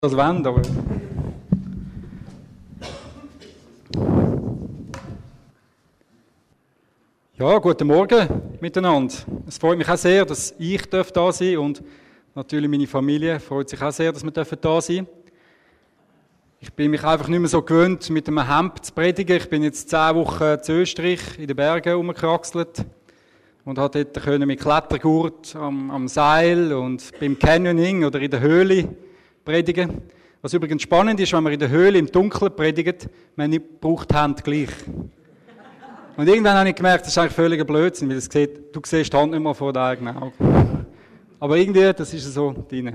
das wollen, aber... Ja, guten Morgen miteinander. Es freut mich auch sehr, dass ich da sein darf und natürlich meine Familie freut sich auch sehr, dass wir da sein dürfen. Ich bin mich einfach nicht mehr so gewöhnt, mit einem Hemd zu predigen. Ich bin jetzt 10 Wochen zu Österreich in den Bergen rumgekraxelt und habe dort mit Klettergurt am Seil und beim Canyoning oder in der Höhle predigen. Was übrigens spannend ist, wenn man in der Höhle im Dunkeln predigt, man braucht die Hände gleich. Und irgendwann habe ich gemerkt, das ist eigentlich völliger Blödsinn, weil du siehst die Hand nicht mehr vor den eigenen Augen. Aber irgendwie, das ist so drin.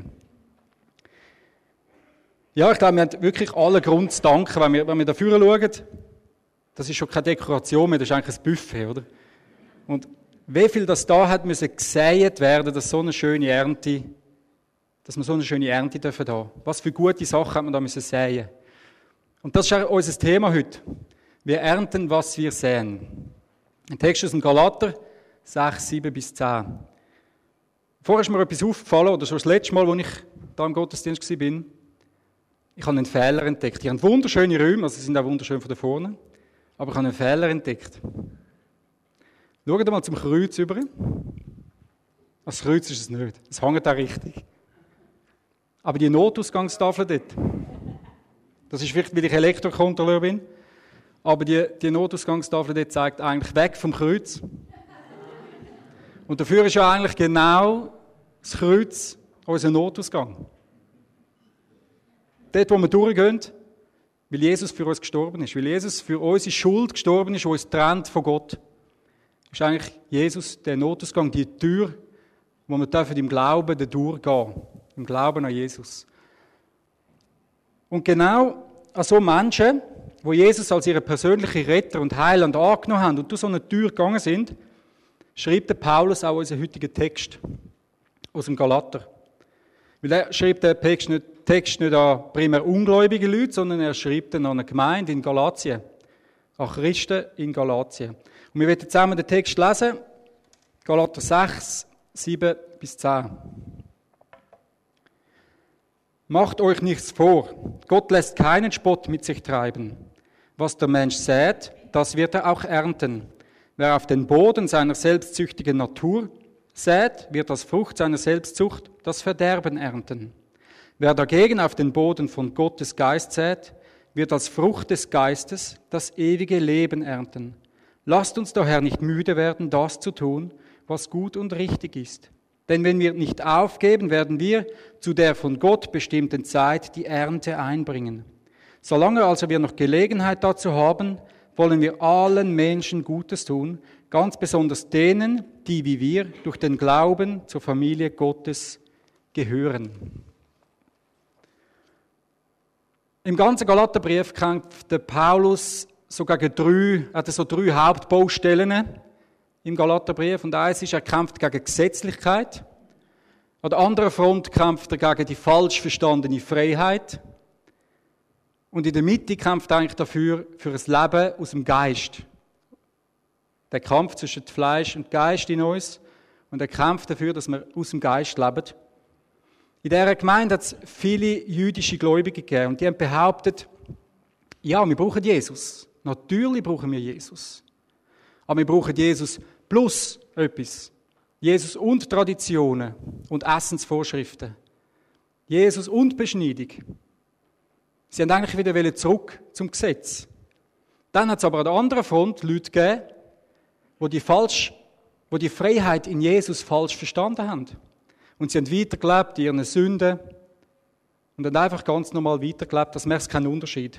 Ja, ich glaube, wir haben wirklich alle Grund zu danken, wenn wir da vorne schauen. Das ist schon keine Dekoration mehr, das ist eigentlich ein Buffet, oder? Und wie viel das da hat müssen gesät werden, dass so eine schöne Ernte, dass wir so eine schöne Ernte dürfen haben. Was für gute Sachen hat man da müssen säen. Und das ist auch unser Thema heute. Wir ernten, was wir säen. Ein Text aus dem Galater 6, 7 bis 10. Vorher ist mir etwas aufgefallen, oder schon das letzte Mal, als ich da im Gottesdienst war, ich habe einen Fehler entdeckt. Ich habe wunderschöne Räume, also sie sind auch wunderschön von da vorne, aber ich habe einen Fehler entdeckt. Schaut mal zum Kreuz über. Das Kreuz ist es nicht, es hängt auch richtig. Aber die Notausgangstafel dort, das ist vielleicht, weil ich Elektrokontrolleur bin, aber die Notausgangstafel dort zeigt eigentlich weg vom Kreuz. Und dafür ist ja eigentlich genau das Kreuz unser Notausgang. Dort, wo wir durchgehen, weil Jesus für uns gestorben ist, weil Jesus für unsere Schuld gestorben ist, die uns trennt von Gott, ist eigentlich Jesus der Notausgang, die Tür, wo wir dürfen im Glauben durchgehen, im Glauben an Jesus. Und genau an so Menschen, wo Jesus als ihren persönlichen Retter und Heiland angenommen haben und durch so eine Tür gegangen sind, schreibt der Paulus auch unseren heutigen Text aus dem Galater. Weil er schreibt den Text nicht an primär ungläubige Leute, sondern er schreibt ihn an eine Gemeinde in Galatien, an Christen in Galatien. Und wir werden zusammen den Text lesen, Galater 6, 7 bis 10. Macht euch nichts vor, Gott lässt keinen Spott mit sich treiben. Was der Mensch sät, das wird er auch ernten. Wer auf den Boden seiner selbstsüchtigen Natur sät, wird als Frucht seiner Selbstsucht das Verderben ernten. Wer dagegen auf den Boden von Gottes Geist sät, wird als Frucht des Geistes das ewige Leben ernten. Lasst uns daher nicht müde werden, das zu tun, was gut und richtig ist. Denn wenn wir nicht aufgeben, werden wir zu der von Gott bestimmten Zeit die Ernte einbringen. Solange also wir noch Gelegenheit dazu haben, wollen wir allen Menschen Gutes tun, ganz besonders denen, die wie wir durch den Glauben zur Familie Gottes gehören. Im ganzen Galaterbrief kämpft der Paulus so gegen drei Hauptbaustellen im Galaterbrief. Und eins ist, er kämpft gegen Gesetzlichkeit. An der anderen Front kämpft er gegen die falsch verstandene Freiheit. Und in der Mitte kämpft er eigentlich dafür, für ein Leben aus dem Geist. Der Kampf zwischen Fleisch und Geist in uns. Und er kämpft dafür, dass wir aus dem Geist leben. In dieser Gemeinde hat es viele jüdische Gläubige gegeben. Und die haben behauptet, ja, wir brauchen Jesus. Natürlich brauchen wir Jesus. Aber wir brauchen Jesus plus etwas. Jesus und Traditionen und Essensvorschriften. Jesus und Beschneidung. Sie haben eigentlich wieder zurück zum Gesetz. Dann hat es aber an der anderen Front Leute gegeben, die die Freiheit in Jesus falsch verstanden haben. Und sie haben weitergelebt in ihren Sünden und haben einfach ganz normal weitergelebt, das merkt keinen Unterschied.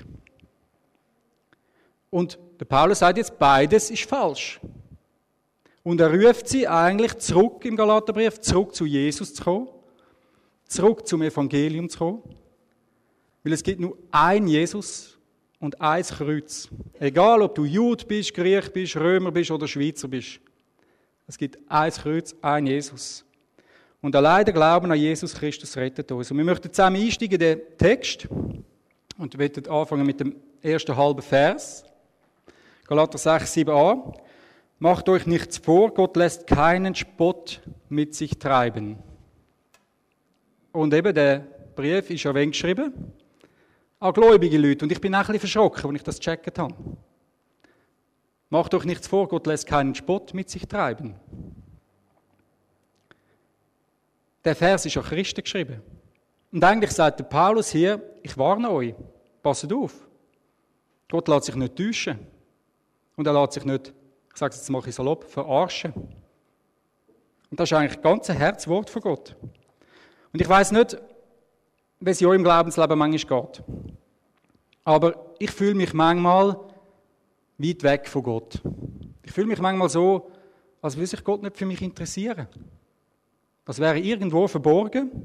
Und der Paulus sagt jetzt, beides ist falsch. Und er ruft sie eigentlich zurück im Galaterbrief, zurück zu Jesus zu kommen, zurück zum Evangelium zu kommen. Weil es gibt nur ein Jesus und ein Kreuz. Egal, ob du Jude bist, Griech bist, Römer bist oder Schweizer bist. Es gibt ein Kreuz, ein Jesus. Und allein der Glauben an Jesus Christus rettet uns. Und wir möchten zusammen einsteigen in den Text. Und wir werden anfangen mit dem ersten halben Vers. Galater 6, 7a. Macht euch nichts vor, Gott lässt keinen Spott mit sich treiben. Und eben der Brief ist ja wen geschrieben? An gläubige Leute. Und ich bin auch ein bisschen verschrocken, als ich das gecheckt habe. Macht euch nichts vor, Gott lässt keinen Spott mit sich treiben. Der Vers ist an Christen geschrieben. Und eigentlich sagt der Paulus hier, ich warne euch, passt auf. Gott lässt sich nicht täuschen. Und er lässt sich nicht, ich sage es jetzt mal salopp, verarschen. Und das ist eigentlich ganz ein Herzwort von Gott. Und ich weiss nicht, wie es in eurem Glaubensleben manchmal geht. Aber ich fühle mich manchmal weit weg von Gott. Ich fühle mich manchmal so, als würde sich Gott nicht für mich interessieren. Das wäre irgendwo verborgen.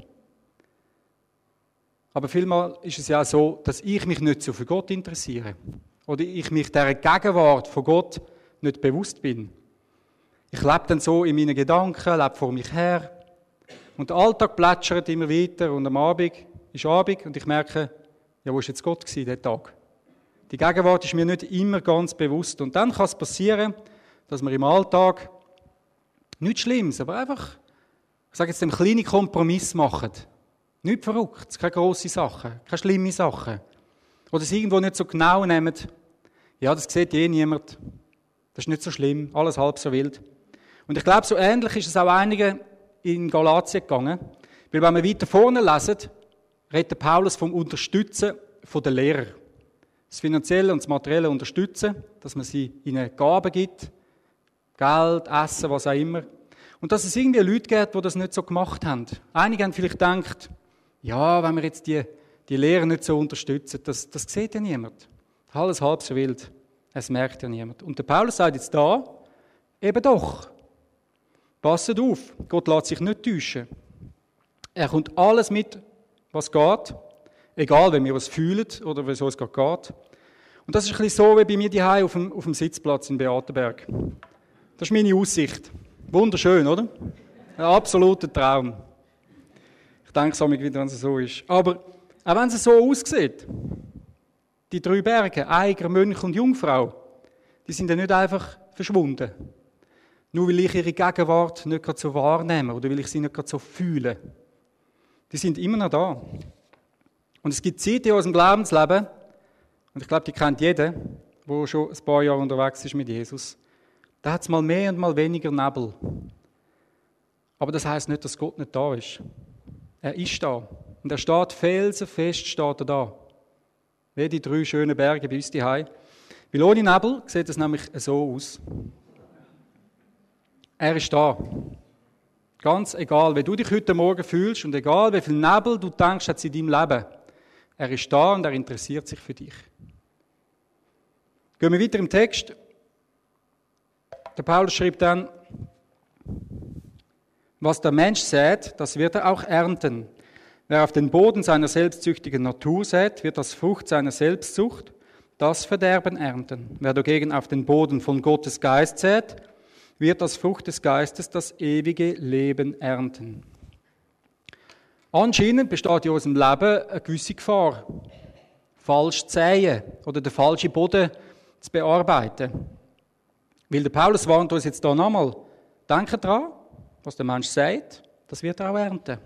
Aber vielmal ist es ja auch so, dass ich mich nicht so für Gott interessiere. Oder ich mich der Gegenwart von Gott nicht bewusst bin. Ich lebe dann so in meinen Gedanken, lebe vor mich her. Und der Alltag plätschert immer weiter und am Abend ist Abend und ich merke, ja, wo war jetzt Gott diesen Tag? Die Gegenwart ist mir nicht immer ganz bewusst. Und dann kann es passieren, dass wir im Alltag nichts Schlimmes, aber einfach, ich sage jetzt, einen kleinen Kompromiss machen. Nichts Verrücktes, keine grosse Sachen, keine schlimme Sachen. Oder es irgendwo nicht so genau nehmen. Ja, das sieht niemand. Das ist nicht so schlimm, alles halb so wild. Und ich glaube, so ähnlich ist es auch einigen in Galatien gegangen. Weil wenn wir weiter vorne lesen, redet Paulus vom Unterstützen der Lehrer. Das finanzielle und das materielle Unterstützen, dass man sie ihnen Gaben gibt, Geld, Essen, was auch immer. Und dass es irgendwie Leute gibt, die das nicht so gemacht haben. Einige haben vielleicht gedacht, ja, wenn wir jetzt die Lehrer nicht so unterstützen, das sieht ja niemand. Alles halb so wild, es merkt ja niemand. Und der Paulus sagt jetzt da, eben doch. Passet auf, Gott lässt sich nicht täuschen. Er kommt alles mit, was geht, egal, wenn wir was fühlen oder wie es uns gerade geht. Und das ist ein bisschen so wie bei mir daheim auf dem Sitzplatz in Beatenberg. Das ist meine Aussicht. Wunderschön, oder? Ein absoluter Traum. Ich denke es auch wieder, wenn es so ist. Aber auch wenn es so aussieht, die 3 Berge, Eiger, Mönch und Jungfrau, die sind ja nicht einfach verschwunden. Nur weil ich ihre Gegenwart nicht gerade so wahrnehme oder weil ich sie nicht gerade so fühle. Die sind immer noch da. Und es gibt Zeiten in unserem Glaubensleben, und ich glaube, die kennt jeder, der schon ein paar Jahre unterwegs ist mit Jesus, da hat es mal mehr und mal weniger Nebel. Aber das heisst nicht, dass Gott nicht da ist. Er ist da. Und er steht felsenfest, steht er da. Wie die 3 schönen Berge bei uns daheim. Weil ohne Nebel sieht es nämlich so aus. Er ist da. Ganz egal, wie du dich heute Morgen fühlst und egal, wie viel Nebel du denkst, hat es in deinem Leben. Er ist da und er interessiert sich für dich. Gehen wir weiter im Text. Der Paulus schreibt dann, was der Mensch sät, das wird er auch ernten. Wer auf den Boden seiner selbstsüchtigen Natur sät, wird das Frucht seiner Selbstsucht, das Verderben ernten. Wer dagegen auf den Boden von Gottes Geist sät, wird das Frucht des Geistes, das ewige Leben ernten. Anscheinend besteht in unserem Leben eine gewisse Gefahr, falsch zu säen oder den falschen Boden zu bearbeiten. Weil der Paulus warnt uns jetzt hier nochmal, denkt daran, was der Mensch sagt, das wird er auch ernten.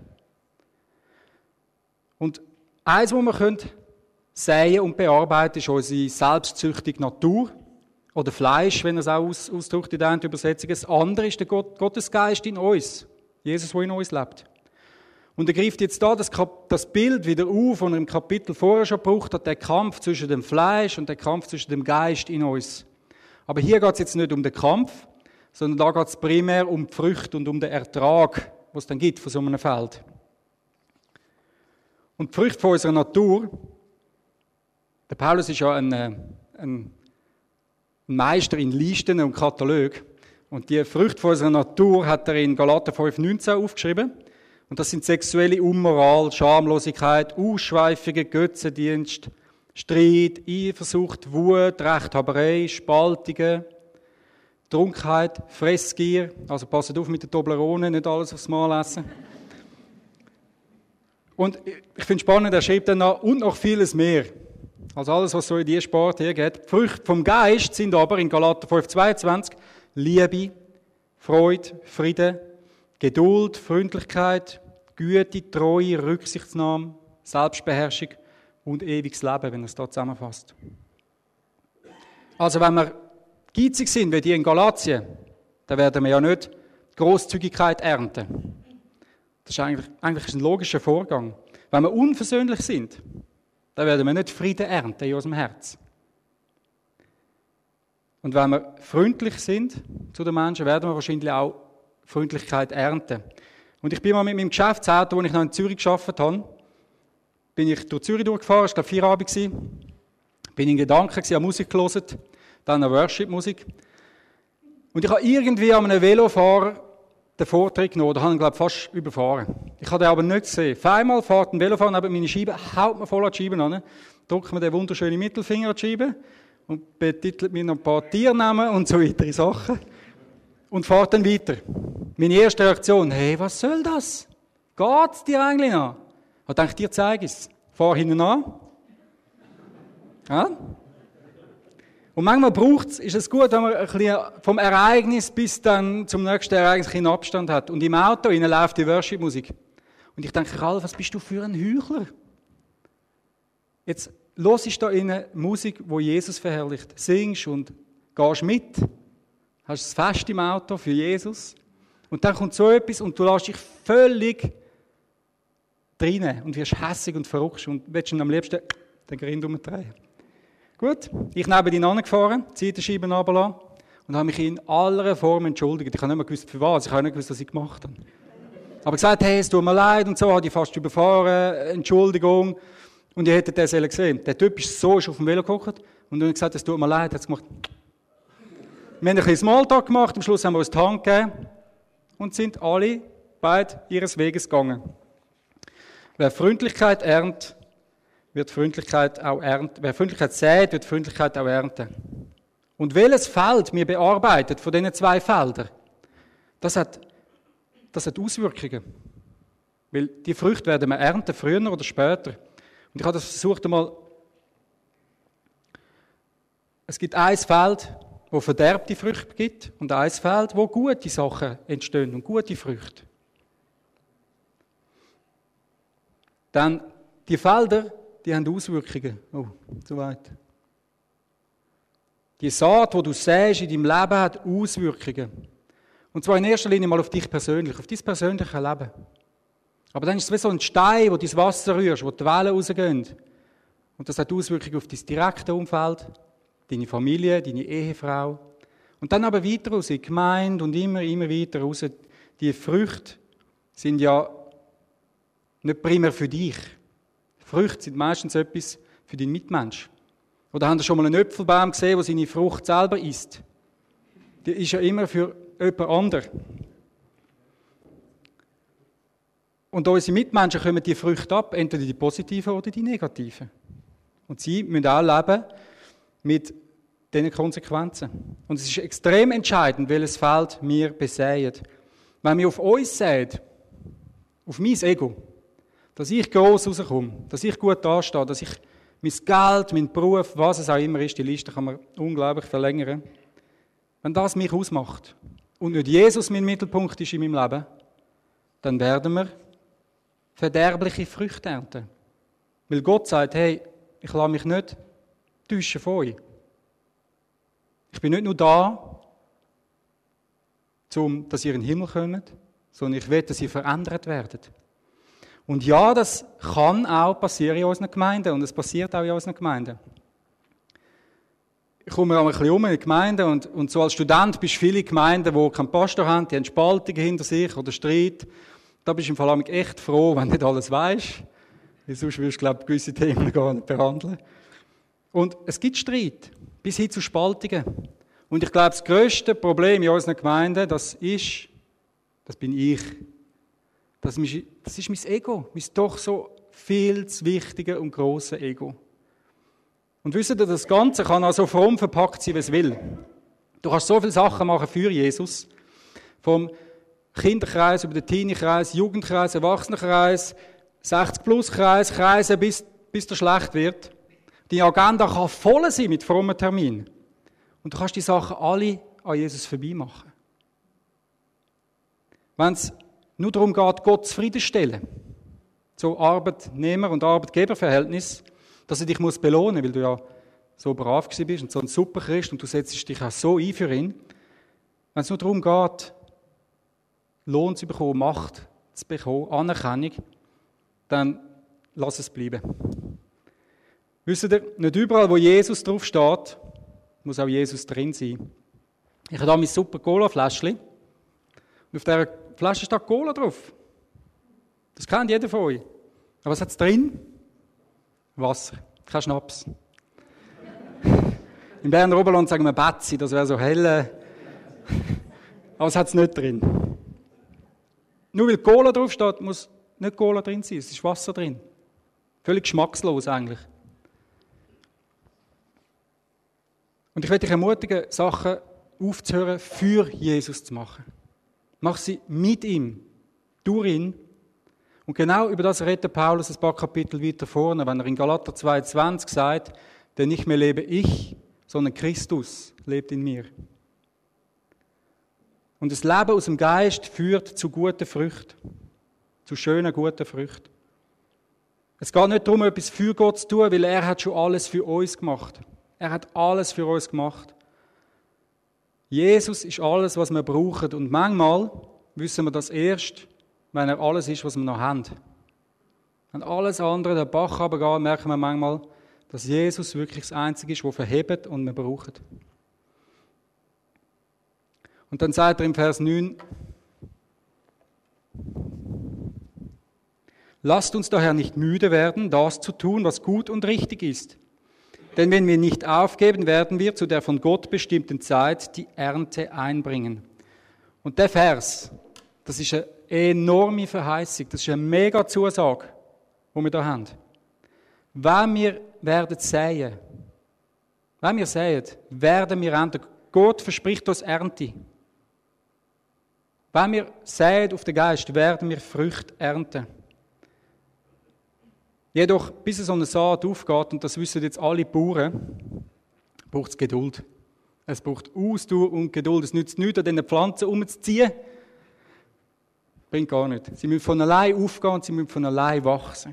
Und eins, was wir säen und bearbeiten, ist unsere selbstsüchtige Natur oder Fleisch, wenn er es auch ausdrückt in der Übersetzung. Das andere ist der Gottesgeist in uns, Jesus, der in uns lebt. Und er greift jetzt da das Bild wieder auf, das er im Kapitel vorher schon gebraucht hat, der Kampf zwischen dem Fleisch und der Kampf zwischen dem Geist in uns. Aber hier geht es jetzt nicht um den Kampf, sondern da geht es primär um die Früchte und um den Ertrag, was es dann gibt von so einem Feld. Und die Früchte von unserer Natur, der Paulus ist ja ein Meister in Listen und Katalogen. Und die Früchte von unserer Natur hat er in Galater 5,19 aufgeschrieben. Und das sind sexuelle Unmoral, Schamlosigkeit, Ausschweifungen, Götzendienst, Streit, Eifersucht, Wut, Rechthaberei, Spaltungen, Trunkenheit, Fressgier. Also passt auf mit den Toblerone, nicht alles aufs Mal essen. Und ich finde es spannend, er schreibt dann noch, und noch vieles mehr. Also alles, was so in diese Sport hier geht. Die Früchte vom Geist sind aber in Galater 5,22 Liebe, Freude, Friede, Geduld, Freundlichkeit, Güte, Treue, Rücksichtnahme, Selbstbeherrschung und ewiges Leben, wenn er es hier zusammenfasst. Also wenn wir geizig sind, wie die in Galatien, dann werden wir ja nicht Grosszügigkeit ernten. Das ist eigentlich ein logischer Vorgang. Wenn wir unversöhnlich sind, dann werden wir nicht Frieden ernten in unserem Herz. Und wenn wir freundlich sind zu den Menschen, werden wir wahrscheinlich auch Freundlichkeit ernten. Und ich bin mal mit meinem Geschäftsauto, als ich noch in Zürich gearbeitet habe, bin ich durch Zürich durchgefahren, es war glaube ich Feierabend, bin in Gedanken, habe Musik gehört, dann eine Worship-Musik. Und ich habe irgendwie an einem Velofahrer den Vortritt genommen, da habe ich glaube fast überfahren. Ich habe den aber nicht gesehen. Auf einmal fährt ein Velofahrer neben meine Scheibe, haut mir voll an die Scheibe an, drückt mir den wunderschönen Mittelfinger an die Scheibe und betitelt mir noch ein paar Tiernamen und so weitere Sachen und fährt dann weiter. Meine erste Reaktion, hey, was soll das? Geht's dir eigentlich noch? Ich dachte, dir zeige ich es. Fahr hinten an. Ja? Und manchmal ist es gut, wenn man ein bisschen vom Ereignis bis dann zum nächsten Ereignis einen Abstand hat. Und im Auto läuft die Worship-Musik. Und ich denke, Ralf, was bist du für ein Heuchler? Jetzt hörst du da innen Musik, die Jesus verherrlicht. Singst und gehst mit. Hast das Fest im Auto für Jesus. Und dann kommt so etwas und du lässt dich völlig rein und wirst hässig und verrückt und willst ihn am liebsten den Grind umdrehen. Gut, ich neben ihn angefahren, die Seitenscheibe runtergelassen und habe mich in aller Form entschuldigt. Ich habe nicht mehr gewusst, für was. Ich habe nicht gewusst, was ich gemacht habe. Aber gesagt, hey, es tut mir leid und so, habe ich fast überfahren, Entschuldigung. Und ihr hättet das gesehen. Der Typ ist auf dem Velo geguckt und dann gesagt, es tut mir leid, hat es gemacht. Wir haben ein bisschen Smalltalk gemacht, am Schluss haben wir uns die Hand gegeben und sind beide ihres Weges gegangen. Wer Freundlichkeit erntet, wird Freundlichkeit auch ernten. Wer Freundlichkeit sät, wird Freundlichkeit auch ernten. Und welches Feld wir bearbeitet von diesen zwei Feldern, das hat Auswirkungen. Weil die Früchte werden wir ernten, früher oder später. Und ich habe das versucht einmal. Es gibt ein Feld, wo verderbte Früchte gibt, und ein Feld, wo gute Sachen entstehen und gute Früchte. Dann die Felder, die haben Auswirkungen. Oh, zu weit. Die Saat, die du säst in deinem Leben, hat Auswirkungen. Und zwar in erster Linie mal auf dich persönlich, auf dein persönliches Leben. Aber dann ist es wie so ein Stein, wo du ins Wasser rührst, wo die Wellen rausgehen. Und das hat Auswirkungen auf dein direkte Umfeld, deine Familie, deine Ehefrau. Und dann aber weiter raus, in die Gemeinde und immer weiter raus. Die Früchte sind ja nicht primär für dich. Früchte sind meistens etwas für deinen Mitmensch. Oder habt ihr schon mal einen Äpfelbaum gesehen, der seine Frucht selber isst? Die ist ja immer für jemand anderen. Und unsere Mitmenschen kommen die Früchte ab, entweder die positiven oder die negativen. Und sie müssen auch leben mit diesen Konsequenzen. Und es ist extrem entscheidend, welches Feld wir besäen. Wenn wir auf uns säen, auf mein Ego, dass ich gross rauskomme, dass ich gut dastehe, dass ich mein Geld, mein Beruf, was es auch immer ist, die Liste kann man unglaublich verlängern. Wenn das mich ausmacht und nicht Jesus mein Mittelpunkt ist in meinem Leben, dann werden wir verderbliche Früchte ernten. Weil Gott sagt, hey, ich lasse mich nicht täuschen von euch. Ich bin nicht nur da, dass ihr in den Himmel kommt, sondern ich will, dass ihr verändert werdet. Und ja, das kann auch passieren in unseren Gemeinden und es passiert auch in unseren Gemeinden. Ich komme auch ein bisschen in die Gemeinden und so als Student bist du viele Gemeinden, die keinen Pastor haben, die haben Spaltungen hinter sich oder Streit. Da bist du im Fall echt froh, wenn du nicht alles weisst. Weil sonst würdest du, glaube ich, gewisse Themen gar nicht behandeln. Und es gibt Streit, bis hin zu Spaltungen. Und ich glaube, das grösste Problem in unseren Gemeinden, das bin ich. Das ist mein Ego, mein doch so viel zu wichtige und grosse Ego. Und wisst ihr, das Ganze kann auch so fromm verpackt sein, wie es will. Du kannst so viele Sachen machen für Jesus. Vom Kinderkreis über den Teenie-Kreis, Jugendkreis, Erwachsenenkreis, 60-Plus-Kreis, Kreise, bis der schlecht wird. Die Agenda kann voll sein mit frommen Terminen. Und du kannst die Sachen alle an Jesus vorbei machen. Wenn es nur darum geht, Gott zufriedenstellen, so Arbeitnehmer- und Arbeitgeberverhältnis, dass er dich belohnen muss, weil du ja so brav gewesen bist und so ein super Christ und du setzt dich auch so ein für ihn. Wenn es nur darum geht, Lohn zu bekommen, Macht zu bekommen, Anerkennung, dann lass es bleiben. Wisst ihr, nicht überall, wo Jesus drauf steht, muss auch Jesus drin sein. Ich habe hier mein super Cola-Fläschchen und auf dieser Flasche steht Cola drauf. Das kennt jeder von euch. Aber was hat es drin? Wasser, kein Schnaps. Im Berner Oberland sagen wir Betzi, das wäre so helle. Aber es hat es nicht drin. Nur weil Cola drauf steht, muss nicht Cola drin sein, es ist Wasser drin. Völlig geschmackslos eigentlich. Und ich möchte dich ermutigen, Sachen aufzuhören, für Jesus zu machen. Mach sie mit ihm, durch ihn. Und genau über das redet Paulus ein paar Kapitel weiter vorne, wenn er in Galater 2,20 sagt, denn nicht mehr lebe ich, sondern Christus lebt in mir. Und das Leben aus dem Geist führt zu guten Früchten, zu schönen, guten Früchten. Es geht nicht darum, etwas für Gott zu tun, weil er hat schon alles für uns gemacht. Er hat alles für uns gemacht. Jesus ist alles, was wir brauchen. Und manchmal wissen wir das erst, wenn er alles ist, was wir noch haben. Wenn alles andere den Bach runtergeht, merken wir manchmal, dass Jesus wirklich das Einzige ist, das verhebt und wir brauchen. Und dann sagt er im Vers 9, lasst uns daher nicht müde werden, das zu tun, was gut und richtig ist. Denn wenn wir nicht aufgeben, werden wir zu der von Gott bestimmten Zeit die Ernte einbringen. Und der Vers, das ist eine enorme Verheißung, das ist eine mega Zusage, die wir da haben. Wenn wir werden säen, werden wir ernten. Gott verspricht uns Ernte. Wenn wir säen auf den Geist, werden wir Früchte ernten. Jedoch, bis so eine Saat aufgeht, und das wissen jetzt alle Bauern, braucht es Geduld. Es braucht Ausdauer und Geduld. Es nützt nichts, an diesen Pflanzen umzuziehen. Bringt gar nichts. Sie müssen von allein aufgehen und sie müssen von allein wachsen.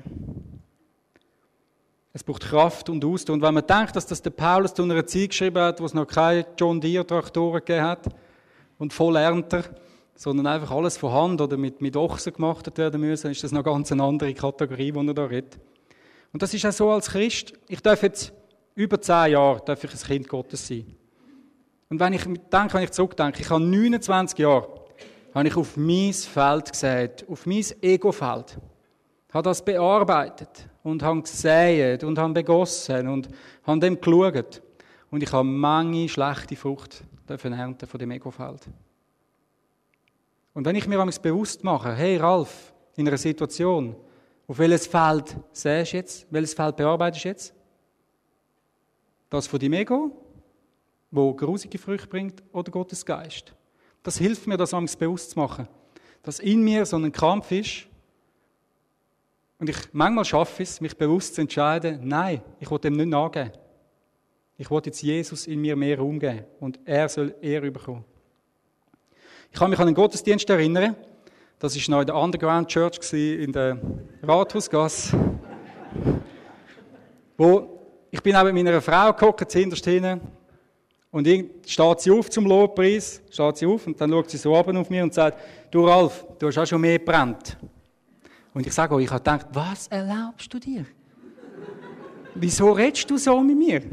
Es braucht Kraft und Ausdauer. Und wenn man denkt, dass das der Paulus zu einer Zeit geschrieben hat, wo es noch keine John Deere-Traktoren gegeben hat und Vollernter, sondern einfach alles von Hand oder mit Ochsen gemacht werden müssen, ist das noch ganz eine andere Kategorie, die er da redet. Und das ist auch so als Christ. Ich darf jetzt über 10 Jahre ein Kind Gottes sein. Und wenn ich zurückdenke, ich habe 29 Jahre, habe ich auf mein Feld gesät, auf mein Ego-Feld. Habe das bearbeitet und habe gesät und habe begossen und habe dem geschaut. Und ich habe manche schlechte Frucht ernten von dem Ego-Feld. Und wenn ich mir bewusst mache, hey Ralf, in einer Situation, auf welches Feld säst du jetzt, welches Feld bearbeitest du jetzt? Das von deinem Ego, wo grusige Früchte bringt, oder Gottes Geist? Das hilft mir, das bewusst zu machen. Dass in mir so ein Kampf ist und ich manchmal schaffe es, mich bewusst zu entscheiden, nein, ich will dem nicht nachgeben. Ich will jetzt Jesus in mir mehr Raum geben und er soll Ehre bekommen. Ich kann mich an einen Gottesdienst erinnern, das war noch in der Underground Church in der Rathausgasse, wo ich bin auch mit meiner Frau gehockt, hinterst hinten, und steht sie auf zum Lobpreis, steht sie auf und dann schaut sie so runter auf mich und sagt, du Ralf, du hast auch schon mehr gebrannt. Und ich sage euch, ich habe gedacht, was erlaubst du dir? Wieso redest du so mit mir?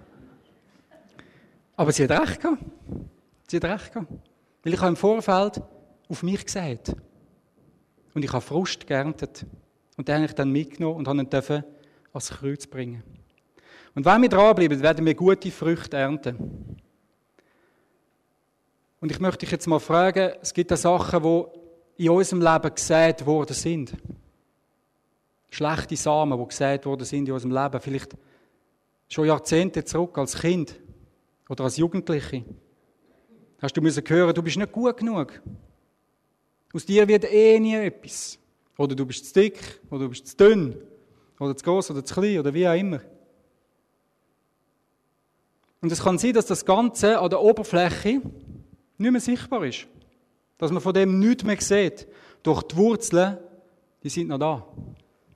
Aber sie hat recht gehabt. Sie hat recht gehabt. Weil ich habe im Vorfeld auf mich gesät. Und ich habe Frust geerntet. Und den habe ich dann mitgenommen und habe ihn ans Kreuz bringen. Und wenn wir dranbleiben, werden wir gute Früchte ernten. Und ich möchte dich jetzt mal fragen, es gibt da Sachen, die in unserem Leben gesät worden sind. Schlechte Samen, die gesät worden sind in unserem Leben. Vielleicht schon Jahrzehnte zurück als Kind oder als Jugendliche. Hast du müssen hören, du bist nicht gut genug. Aus dir wird nie etwas. Oder du bist zu dick, oder du bist zu dünn, oder zu gross, oder zu klein, oder wie auch immer. Und es kann sein, dass das Ganze an der Oberfläche nicht mehr sichtbar ist. Dass man von dem nichts mehr sieht. Doch die Wurzeln, die sind noch da.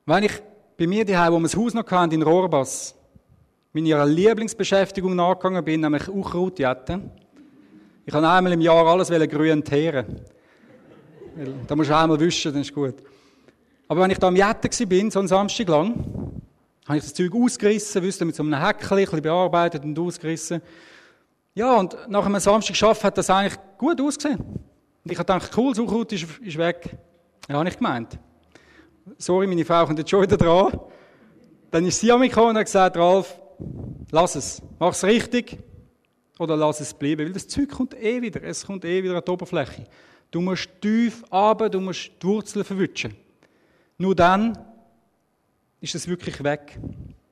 Wenn ich bei mir daheim, wo wir das Haus noch hatten, in Rohrbas, meiner Lieblingsbeschäftigung nachgegangen bin, nämlich Unkraut jäten. Ich kann einmal im Jahr alles grün teeren. Da musst du einmal wischen, dann ist gut. Aber wenn ich da am Jäten war, so einen Samstag lang, habe ich das Zeug ausgerissen, mit so einem Häckchen, ein bisschen bearbeitet und ausgerissen. Ja, und nach einem Samstag geschafft hat das eigentlich gut ausgesehen. Und ich habe gedacht, cool, das Unkraut ist weg. Ja, habe ich gemeint. Sorry, meine Frau kommt jetzt schon wieder dran. Dann ist sie an mich gekommen und hat gesagt, Ralf, lass es. Mach es richtig oder lass es bleiben. Weil das Zeug kommt wieder. Es kommt wieder an die Oberfläche. Du musst tief runter, du musst die Wurzeln verwutschen. Nur dann ist es wirklich weg.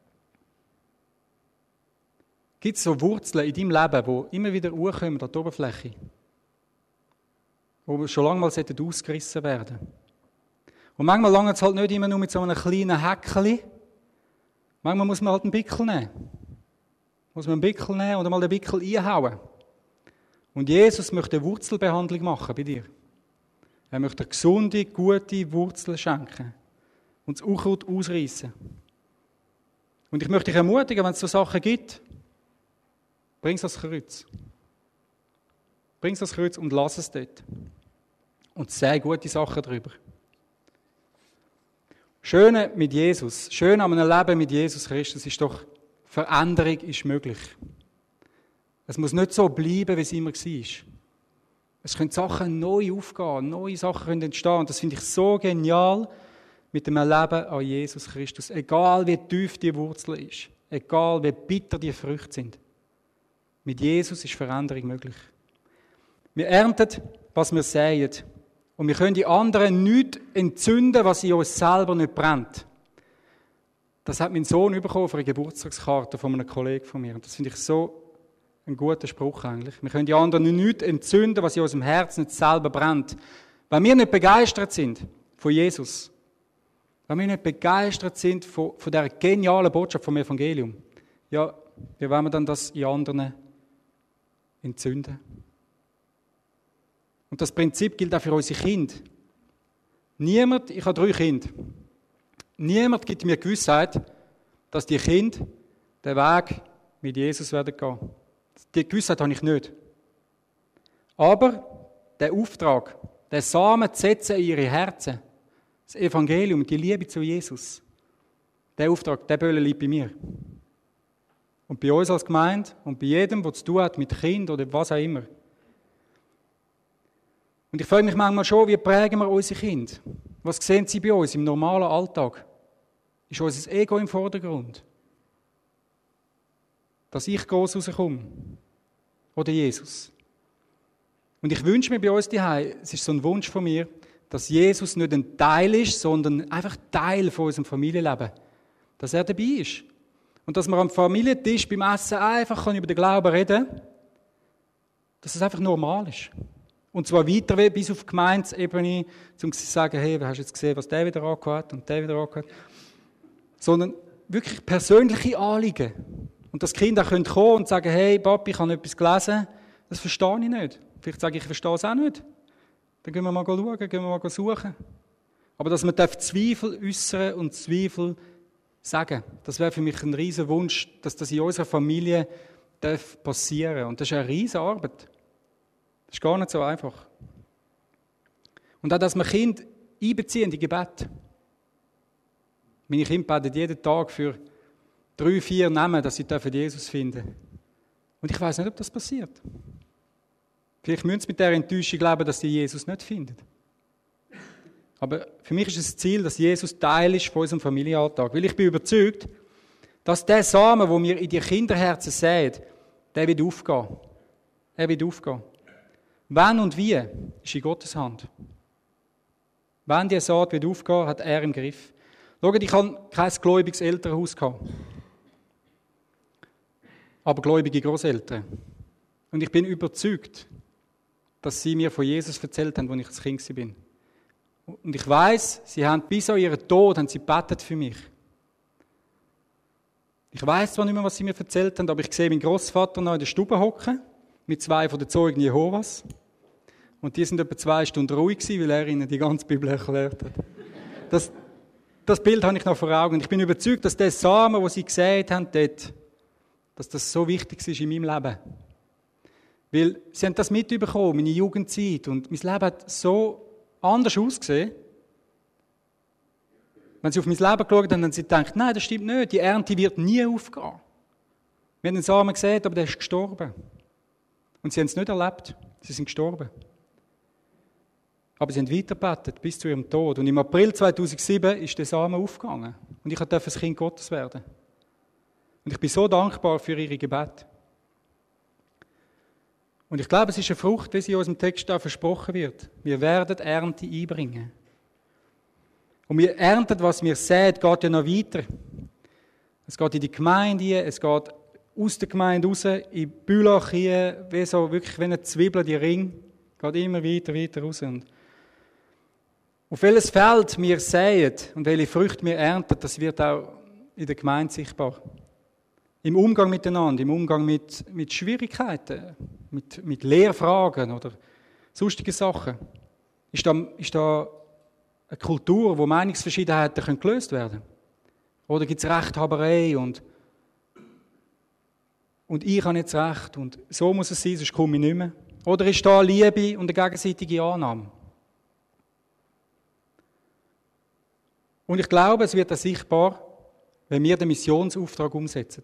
Gibt es so Wurzeln in deinem Leben, die immer wieder hochkommen an die Oberfläche? Die schon lange mal ausgerissen werden sollten? Und manchmal langt es halt nicht immer nur mit so einem kleinen Häckchen. Manchmal muss man halt einen Bickel nehmen. Oder mal den Bickel einhauen. Und Jesus möchte eine Wurzelbehandlung machen bei dir. Er möchte eine gesunde, gute Wurzel schenken. Und das Unkraut ausreißen. Und ich möchte dich ermutigen, wenn es so Sachen gibt, bring es ans Kreuz. Bring es ans Kreuz und lass es dort. Und sag gute Sachen darüber. Schöne mit Jesus, schön an einem Leben mit Jesus Christus ist doch, Veränderung ist möglich. Es muss nicht so bleiben, wie es immer war. Es können Sachen neu aufgehen, neue Sachen können entstehen. Und das finde ich so genial mit dem Erleben an Jesus Christus. Egal wie tief die Wurzel ist, egal wie bitter die Früchte sind. Mit Jesus ist Veränderung möglich. Wir ernten, was wir säen. Und wir können die anderen nicht entzünden, was in uns selber nicht brennt. Das hat mein Sohn bekommen auf einer Geburtstagskarte von einem Kollegen von mir. Und das finde ich so ein guter Spruch eigentlich. Wir können die anderen nicht entzünden, was in unserem Herzen nicht selber brennt. Wenn wir nicht begeistert sind von Jesus, wenn wir nicht begeistert sind von dieser genialen Botschaft vom Evangelium, ja, wie wollen wir dann das in anderen entzünden? Und das Prinzip gilt auch für unsere Kinder. Ich habe 3 Kinder. Niemand gibt mir Gewissheit, dass die Kinder den Weg mit Jesus werden gehen. Die Gewissheit habe ich nicht. Aber der Auftrag, den Samen zu setzen in ihre Herzen, das Evangelium, die Liebe zu Jesus, der Auftrag, der Böller liegt bei mir. Und bei uns als Gemeinde und bei jedem, der zu tun hat mit Kind oder was auch immer. Und ich frage mich manchmal schon, wie prägen wir unsere Kinder? Was sehen sie bei uns im normalen Alltag? Ist unser Ego im Vordergrund? Dass ich gross rauskomme? Oder Jesus? Und ich wünsche mir bei uns daheim, es ist so ein Wunsch von mir, dass Jesus nicht ein Teil ist, sondern einfach Teil von unserem Familienleben. Dass er dabei ist. Und dass man am Familientisch beim Essen einfach über den Glauben reden kann, dass es einfach normal ist. Und zwar weiter bis auf die Gemeindeebene, um zu sagen, hey, hast du jetzt gesehen, was der wieder angehört und der wieder angehört? Sondern wirklich persönliche Anliegen. Und dass die Kinder auch kommen und sagen, hey, Papi, ich habe etwas gelesen, das verstehe ich nicht. Vielleicht sage ich verstehe es auch nicht. Dann gehen wir mal schauen, gehen wir mal suchen. Aber dass man Zweifel äußern und Zweifel sagen, das wäre für mich ein riesen Wunsch, dass das in unserer Familie passieren darf. Und das ist eine riesige Arbeit. Das ist gar nicht so einfach. Und auch, dass wir Kinder einbeziehen in die Gebete. Meine Kinder beten jeden Tag für 3, 4 Namen, dass sie Jesus finden dürfen. Und ich weiß nicht, ob das passiert. Vielleicht müssen sie mit der Enttäuschung leben, dass sie Jesus nicht finden. Aber für mich ist es das Ziel, dass Jesus Teil ist von unserem Familienalltag. Weil ich bin überzeugt, dass der Samen, den wir in die Kinderherzen säen, der wird aufgehen. Er wird aufgehen. Wann und wie, ist in Gottes Hand. Wenn die Saat wird aufgehen, hat er im Griff. Schaut, ich hatte kein gläubiges Elternhaus. Aber gläubige Großeltern. Und ich bin überzeugt, dass sie mir von Jesus erzählt haben, als ich ein Kind war. Und ich weiss, sie haben bis an ihren Tod gebetet für mich. Ich weiss zwar nicht mehr, was sie mir erzählt haben, aber ich sehe meinen Großvater noch in der Stube hocken, mit 2 von den Zeugen Jehovas. Und die sind etwa 2 Stunden ruhig gewesen, weil er ihnen die ganze Bibel erklärt hat. das Bild habe ich noch vor Augen. Und ich bin überzeugt, dass der Samen, den sie gesät haben dort, dass das so wichtig ist in meinem Leben. Weil sie haben das mitbekommen, meine Jugendzeit. Und mein Leben hat so anders ausgesehen. Wenn sie auf mein Leben geschaut haben, haben sie gedacht, nein, das stimmt nicht, die Ernte wird nie aufgehen. Wir haben den Samen gesehen, aber der ist gestorben. Und sie haben es nicht erlebt, sie sind gestorben. Aber sie haben weitergebetet bis zu ihrem Tod. Und im April 2007 ist der Samen aufgegangen. Und ich durfte ein Kind Gottes werden. Und ich bin so dankbar für ihre Gebete. Und ich glaube, es ist eine Frucht, wie sie in unserem Text auch versprochen wird. Wir werden Ernte einbringen. Und wir ernten, was wir säen, geht ja noch weiter. Es geht in die Gemeinde hier, es geht aus der Gemeinde raus, in Bülach hier, wie so wirklich wie eine Zwiebel, die Ring, geht immer weiter raus. Und auf welches Feld wir säen und welche Früchte wir ernten, das wird auch in der Gemeinde sichtbar. Im Umgang miteinander, im Umgang mit Schwierigkeiten, mit Lehrfragen oder sonstigen Sachen. Ist da eine Kultur, wo Meinungsverschiedenheiten gelöst werden können? Oder gibt es Rechthaberei und ich habe jetzt Recht und so muss es sein, sonst komme ich nicht mehr? Oder ist da Liebe und eine gegenseitige Annahme? Und ich glaube, es wird auch sichtbar, wenn wir den Missionsauftrag umsetzen.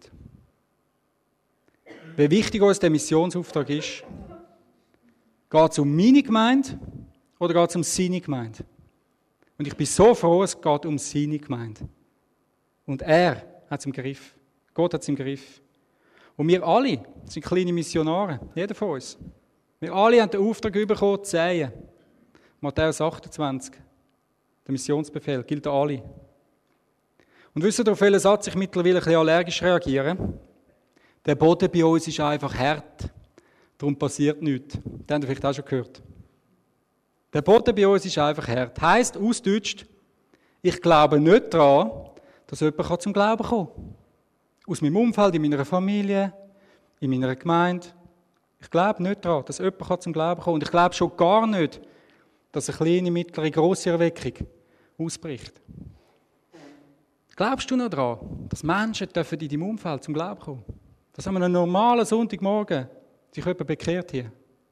Wie wichtig uns der Missionsauftrag ist, geht es um meine Gemeinde oder geht es um seine Gemeinde? Und ich bin so froh, es geht um seine Gemeinde. Und er hat es im Griff. Gott hat es im Griff. Und wir alle sind kleine Missionare, jeder von uns. Wir alle haben den Auftrag bekommen, zu säen. Matthäus 28, der Missionsbefehl, gilt an alle. Und wisst ihr, auf welchen Satz ich mittlerweile ein bisschen allergisch reagiere? Der Boden bei uns ist einfach hart, darum passiert nichts. Das habt ihr vielleicht auch schon gehört. Der Boden bei uns ist einfach hart. Heisst, ausgedeutscht, ich glaube nicht daran, dass jemand zum Glauben kommen kann. Aus meinem Umfeld, in meiner Familie, in meiner Gemeinde. Ich glaube nicht daran, dass jemand zum Glauben kommen kann. Und ich glaube schon gar nicht, dass eine kleine, mittlere, grosse Erweckung ausbricht. Glaubst du noch daran, dass Menschen in deinem Umfeld zum Glauben kommen? Dass an einem normalen Sonntagmorgen sich jemand bekehrt hier.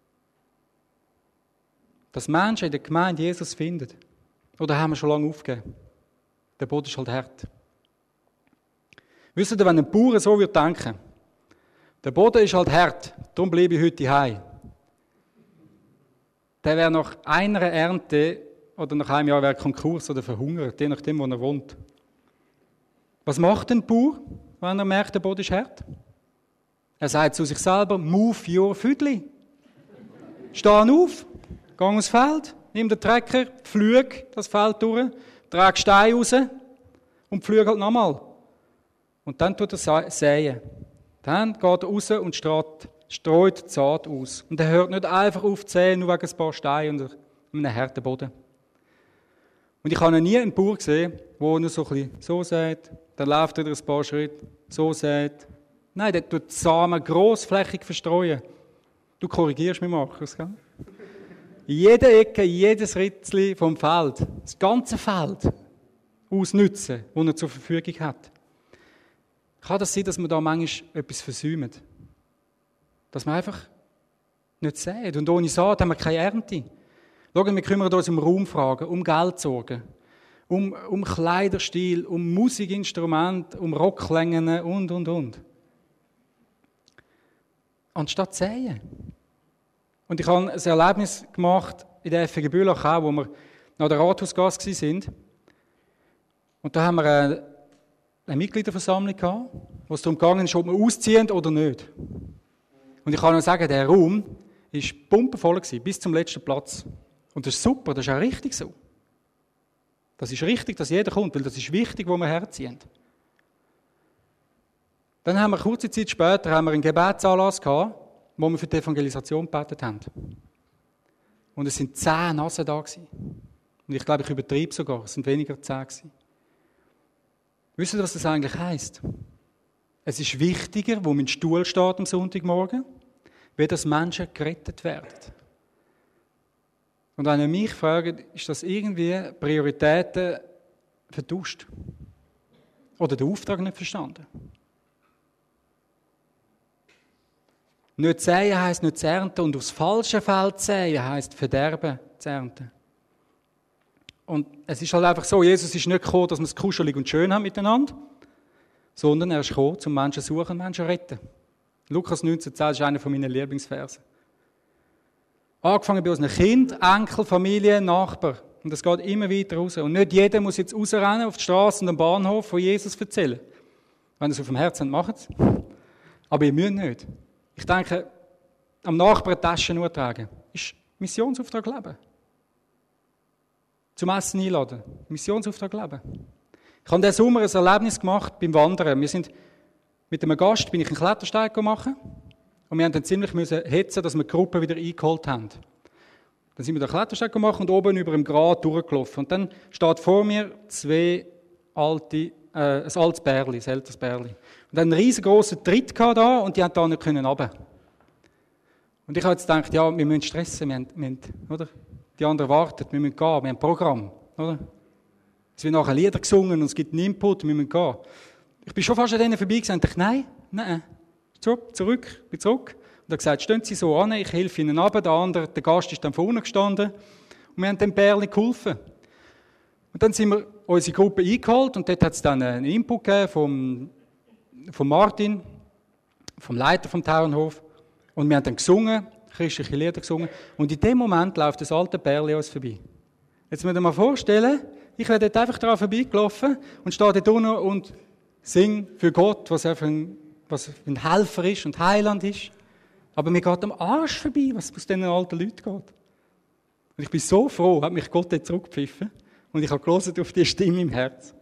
Dass Menschen in der Gemeinde Jesus finden. Oder haben wir schon lange aufgegeben? Der Boden ist halt hart. Wisst ihr, wenn ein Bauer so würde denken, der Boden ist halt hart, darum bleibe ich heute heim. Der wäre nach einer Ernte oder nach einem Jahr wäre Konkurs oder verhungert, je nachdem, wo er wohnt. Was macht ein Bauer, wenn er merkt, der Boden ist hart? Er sagt zu sich selber, move your Füdli. Steh auf, geh aufs Feld, nimm den Trecker, pflüg das Feld durch, trag Steine raus und pflüg halt nochmal. Und dann tut er säen. Dann geht er raus und streut die Saat aus. Und er hört nicht einfach auf zu säen, nur wegen ein paar Steinen und einem harten Boden. Und ich habe noch nie einen Bauer gesehen, der nur so ein bisschen so sät, dann läuft er ein paar Schritte, so sät. Nein, der tut die Samen grossflächig verstreuen. Du korrigierst mich, Markus, gell? In jeder Ecke, in jedes Ritzli vom Feld, das ganze Feld ausnutzen, das er zur Verfügung hat. Kann das sein, dass man da manchmal etwas versäumt? Dass man einfach nicht sät. Und ohne Saat haben wir keine Ernte. Schau, wir kümmern uns um Raumfragen, um Geldsorgen, um Kleiderstil, um Musikinstrumente, um Rocklängen und. Anstatt säen. Und ich habe ein Erlebnis gemacht in der FG Bülach auch, wo wir nach der Rathausgasse waren. Und da haben wir eine Mitgliederversammlung gehabt, wo es darum ging, ob wir ausziehen oder nicht. Und ich kann nur sagen, der Raum war pumpenvoll bis zum letzten Platz. Und das ist super, das ist auch richtig so. Das ist richtig, dass jeder kommt, weil das ist wichtig, wo wir herziehen. Dann haben wir kurze Zeit später einen Gebetsanlass gehabt, wo wir für die Evangelisation gebetet haben. Und es sind 10 Nasen da gewesen. Und ich glaube, ich übertreibe sogar, es sind weniger 10 gewesen. Wisst ihr, was das eigentlich heisst? Es ist wichtiger, wo mein Stuhl steht am Sonntagmorgen, wie dass Menschen gerettet werden. Und wenn ihr mich fragt, ist das irgendwie Prioritäten vertauscht. Oder den Auftrag nicht verstanden. Nicht säen heisst nicht zu ernten und aufs falsche Feld säen heisst Verderben zu ernten. Und es ist halt einfach so, Jesus ist nicht gekommen, dass wir es kuschelig und schön haben miteinander, sondern er ist gekommen, zum Menschen suchen und Menschen retten. Lukas 19,10 ist einer meiner Lieblingsverse. Angefangen bei unseren Kindern, Enkel, Familie, Nachbarn. Und es geht immer weiter raus. Und nicht jeder muss jetzt rausrennen auf die Straße und am Bahnhof von Jesus erzählen. Wenn ihr es auf dem Herzen habt, macht es. Aber ihr müsst nicht. Ich denke, am Nachbarn Taschen nur tragen, ist Missionsauftrag leben. Zum Essen einladen, Missionsauftrag leben. Ich habe diesen Sommer ein Erlebnis gemacht beim Wandern. Wir sind mit einem Gast bin ich einen Klettersteig machen und wir haben dann ziemlich hetzen, dass wir die Gruppe wieder eingeholt haben. Dann sind wir den Klettersteig gemacht und oben über dem Grat durchgelaufen. Und dann steht vor mir ein altes Bärli, ein älteres Bärli. Und dann einen riesengroßen Tritt da und die haben da nicht runter. Und ich habe jetzt gedacht, ja, wir müssen stressen, wir haben, oder? Die anderen warten, wir müssen gehen, wir haben ein Programm, oder? Es wird nachher Lieder gesungen und es gibt einen Input, wir müssen gehen. Ich bin schon fast an denen vorbeigegangen und dachte, nein, zurück. Und er hat gesagt, stehen Sie so an, ich helfe Ihnen runter. Der Gast ist dann vorne gestanden und wir haben dem Bärli geholfen. Und dann sind wir unsere Gruppe eingeholt und dort hat es dann einen Input gegeben von Martin, vom Leiter vom Tauernhof. Und wir haben dann gesungen, christliche Lieder gesungen. Und in dem Moment läuft das alte Bärli uns vorbei. Jetzt müsst ihr mal vorstellen, ich wäre dort einfach daran vorbeigelaufen und stehe dort unten und singe für Gott, was er für ein Helfer ist und Heiland ist. Aber mir geht am Arsch vorbei, was aus diesen alten Leuten geht. Und ich bin so froh, hat mich Gott dort zurückgepfiffen. Und ich habe gehört auf die Stimme im Herz.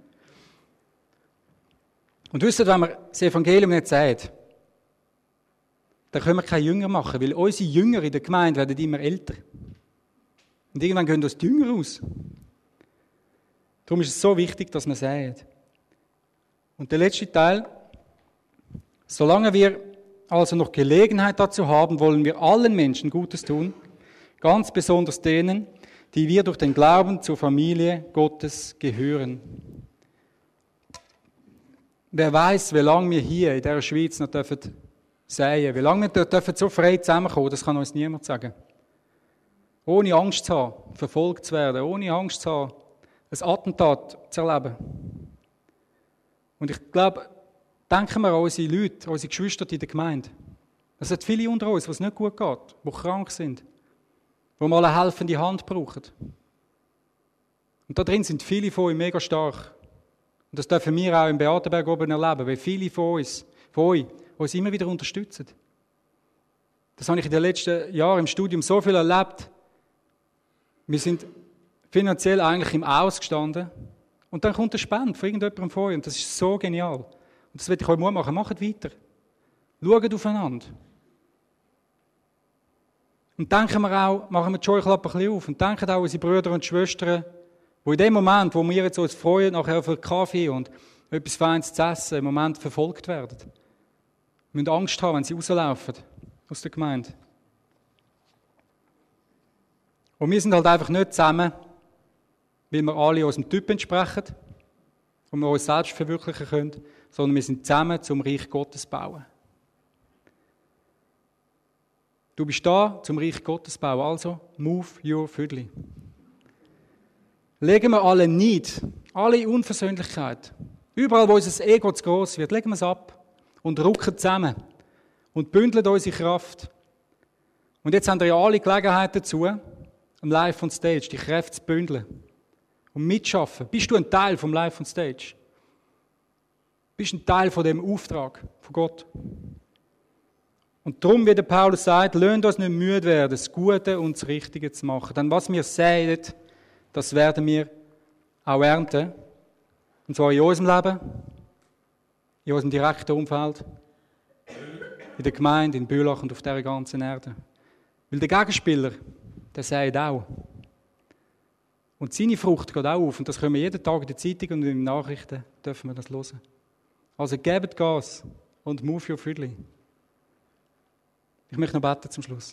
Und wisst ihr, wenn man das Evangelium nicht sagt, dann können wir keine Jünger machen, weil unsere Jünger in der Gemeinde werden immer älter. Und irgendwann gehen uns die Jünger aus. Darum ist es so wichtig, dass wir sagt. Und der letzte Teil, solange wir also noch Gelegenheit dazu haben, wollen wir allen Menschen Gutes tun, ganz besonders denen, die wir durch den Glauben zur Familie Gottes gehören. Wer weiß, wie lange wir hier in dieser Schweiz noch dürfen säen, wie lange wir dürfen so frei zusammenkommen, das kann uns niemand sagen. Ohne Angst zu haben, verfolgt zu werden, ohne Angst zu haben, ein Attentat zu erleben. Und ich glaube, denken wir an unsere Leute, unsere Geschwister in der Gemeinde. Es sind viele unter uns, wo es nicht gut geht, die krank sind, wo mal eine helfende Hand brauchen. Und da drin sind viele von euch mega stark. Und das dürfen wir auch im Beatenberg oben erleben, weil viele von euch uns immer wieder unterstützen. Das habe ich in den letzten Jahren im Studium so viel erlebt. Wir sind finanziell eigentlich im Aus gestanden. Und dann kommt eine Spende von irgendjemandem von euch. Und das ist so genial. Und das will ich euch Mut machen. Macht weiter. Schaut aufeinander. Und denken wir auch, machen wir die Scheuklappe ein bisschen auf. Und denken auch an unsere Brüder und Schwestern, die in dem Moment, wo wir jetzt uns freuen, nachher auf einen Kaffee und etwas Feines zu essen, im Moment verfolgt werden. Wir müssen Angst haben, wenn sie rauslaufen aus der Gemeinde. Und wir sind halt einfach nicht zusammen, weil wir alle unserem Typ entsprechen und wir uns selbst verwirklichen können, sondern wir sind zusammen zum Reich Gottes bauen. Du bist da zum Reich Gottes bauen, also move your Vödli. Legen wir alle Neid, alle Unversöhnlichkeit, überall wo unser Ego zu gross wird, legen wir es ab und rücken zusammen und bündeln unsere Kraft. Und jetzt haben wir ja alle Gelegenheit dazu, am Live on Stage die Kräfte zu bündeln und mitschaffen. Bist du ein Teil vom Live on Stage? Bist du ein Teil von dem Auftrag von Gott? Und darum, wie der Paulus sagt, lasst uns nicht müde werden, das Gute und das Richtige zu machen. Denn was wir säen, das werden wir auch ernten. Und zwar in unserem Leben, in unserem direkten Umfeld, in der Gemeinde, in Bülach und auf dieser ganzen Erde. Weil der Gegenspieler, der sät auch. Und seine Frucht geht auch auf. Und das können wir jeden Tag in der Zeitung und in den Nachrichten dürfen wir das hören. Also gebt Gas und move your Vödli. Ich möchte noch beten zum Schluss.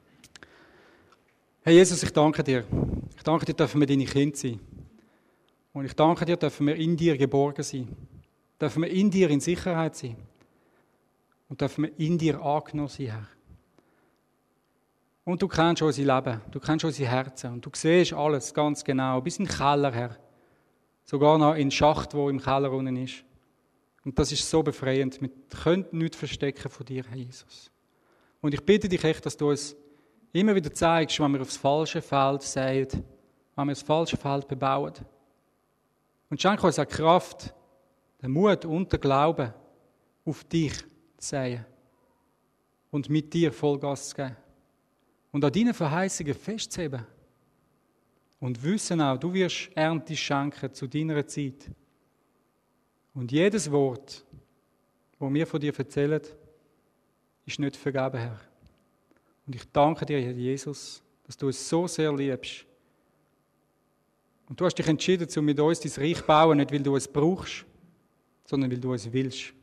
Herr Jesus, ich danke dir. Ich danke dir, dürfen wir deine Kinder sein. Und ich danke dir, dürfen wir in dir geborgen sein. Dürfen wir in dir in Sicherheit sein. Und dürfen wir in dir angenommen sein, Herr. Und du kennst unser Leben, du kennst unsere Herzen und du siehst alles ganz genau, bis in den Keller, Herr. Sogar noch in den Schacht, der im Keller unten ist. Und das ist so befreiend. Wir können nichts verstecken von dir, Herr Jesus. Und ich bitte dich echt, dass du uns immer wieder zeigst, wenn wir aufs falsche Feld säen, wenn wir das falsche Feld bebauen. Und schenk uns auch Kraft, den Mut und den Glauben, auf dich zu säen und mit dir Vollgas zu geben. Und an deinen Verheißungen festzuheben. Und wissen auch, du wirst Ernte schenken zu deiner Zeit. Und jedes Wort, das wir von dir erzählen, ist nicht vergeben, Herr. Und ich danke dir, Herr Jesus, dass du es so sehr liebst. Und du hast dich entschieden, um mit uns dein Reich zu bauen, nicht weil du es brauchst, sondern weil du es willst.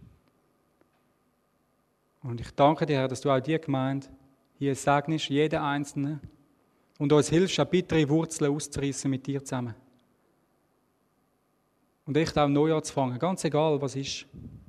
Und ich danke dir, Herr, dass du auch die Gemeinde hier segnest, jeden Einzelnen, und uns hilfst, auch bittere Wurzeln auszureißen mit dir zusammen. Und echt auch neu anzufangen, ganz egal, was ist,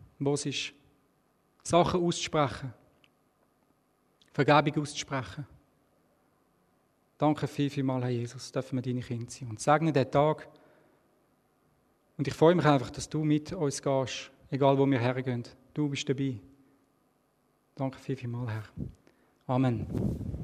Sachen auszusprechen, Vergebung auszusprechen. Danke vielmals, Herr Jesus, dürfen wir deine Kinder sein. Und segne den Tag. Und ich freue mich einfach, dass du mit uns gehst, egal wo wir hergehen. Du bist dabei. Danke vielmals, Herr. Amen.